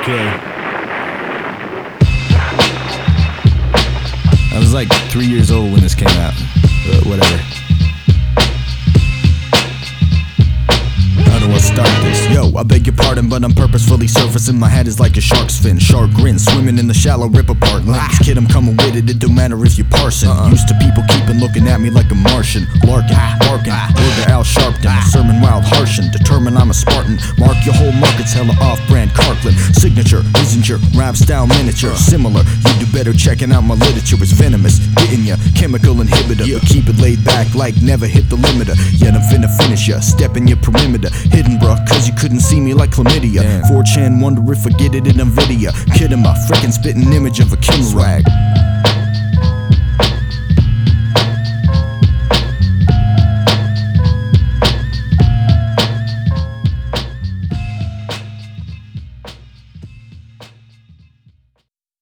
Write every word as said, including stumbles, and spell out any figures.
Okay. I was like three years old when this came out. But whatever. How do I start this? Yo, I beg your pardon, but I'm purposefully surfacing. My head is like a shark's fin, shark grin, swimming in the shallow rip apart. Like this kid, I'm coming with it, it don't matter if you're parsing. uh-uh. Used to people keeping looking at me like a Martian, larking, barking, word to Al Sharpton, a sermon wild harshin', determined I'm a Spartan. Mark your whole market's hella off-brand Carkland, signature, isn't your rap style miniature similar? You do better checking out my literature, it's venomous, getting ya, chemical inhibitor, but keep it laid back like never hit the limiter. Yet I'm finna finish ya, step in your perimeter, hidden bruh, cause you couldn't see me like chlamydia. four chan wonder if I get it in NVIDIA. Kidding my frickin' spittin' image of a king swag.